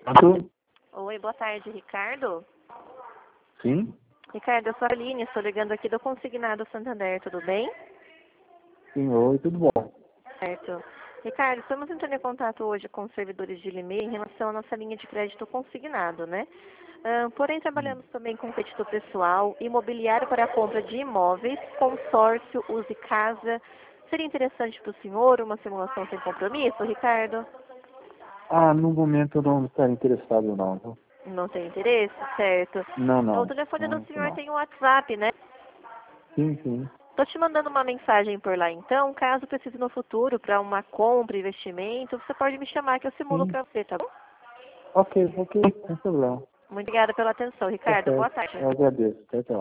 Pronto? Oi, boa tarde, Ricardo. Sim? Ricardo, eu sou a Aline, estou ligando aqui do Consignado Santander, tudo bem? Sim, oi, tudo bom? Certo. Ricardo, estamos entrando em contato hoje com os servidores de Limeira em relação à nossa linha de crédito consignado, né? Porém, trabalhamos também com crédito pessoal, imobiliário para a compra de imóveis, consórcio, use casa. Seria interessante para o senhor uma simulação sem compromisso, Ricardo? No momento eu não estaria interessado não, viu? Não tem interesse? Certo. Não, O não. telefone do Não, isso senhor não. tem o WhatsApp, né? Sim, sim. Estou te mandando uma mensagem por lá, então, caso precise no futuro para uma compra, investimento, você pode me chamar que eu simulo Sim. para você, tá bom? Ok, sem problema. Muito obrigada pela atenção, Tá Ricardo. Boa certo. tarde. Eu agradeço. Tchau, tchau.